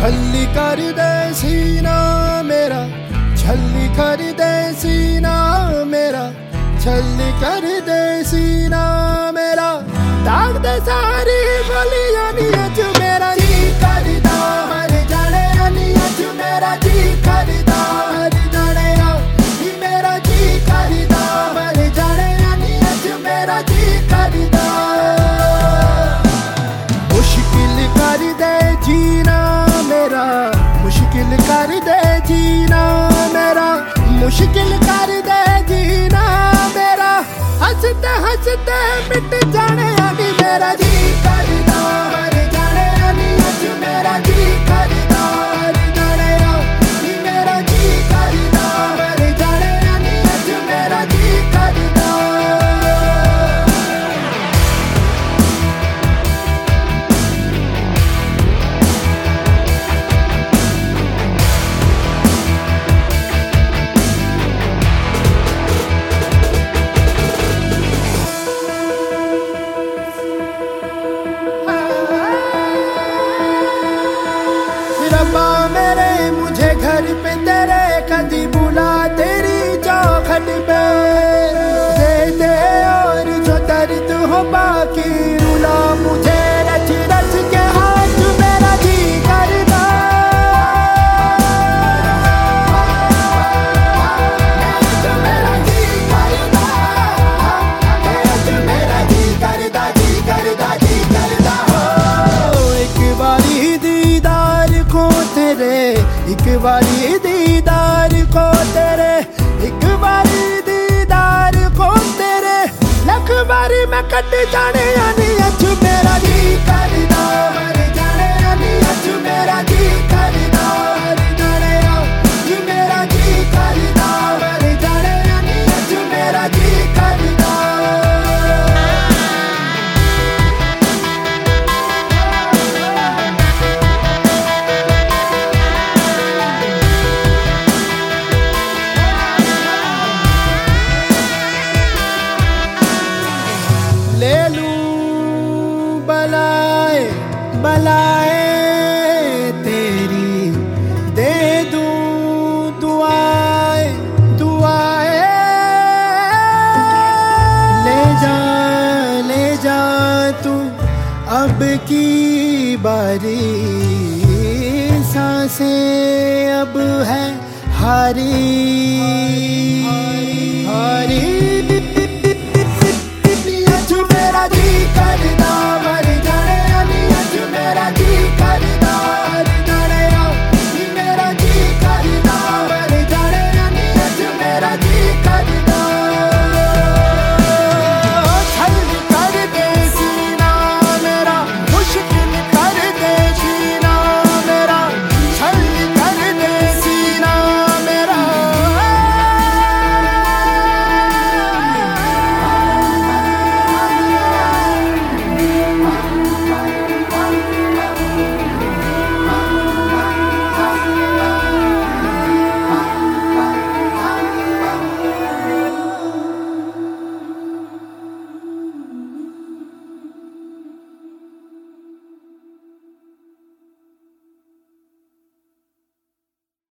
छल्ली कर दे सीना मेरा, छल्ली कर दे सीना मेरा, छल्ली कर दे सीना मेरा, दाग दे सारी गलियां नी अज मेरा जी करदा मर जाने नी अज मेरा जी करदा मर जाने नी मेरा जी करदा मर जाने नी अज मेरा जी करदा। मुश्किल कर दे जीना मेरा, मुश्किल कर दे जीना मेरा, मुश्किल कर दे जीना मेरा, हंसते हंसते मिट जाने नी मेरा जी करदा मर जाने नी अज मेरा जी करदा मर जाने नी मेरा जी करदा मर जाने नी अज मेरा जी करदा। रब्बा मेरे मुझे घर पे तेरे कदी बुला तेरी चौखट पे दे दे, और जो दर्द हो बाकी रुला मुझे रच रच के हाथ मेरा जी करदा। मेरा जी करदा, मेरा जी करदा, जी करदा, जी करदा। एक बारी दीदार को तेरे, एक बारी दीदार को तेरे, एक बारी दीदार को तेरे, लख बारी मैं कट जाने नी अज मेरा जी करदा मर जाने नी अज मेरा जी करदा मर जाने नी मेरा जी करदा मर जाने नी अज मेरा जी करदा। ले लूं बलाए बलाए तेरी, दे दूं दुआए दुआए, ले जा तू अब की बारी, सांसें अब है हारी।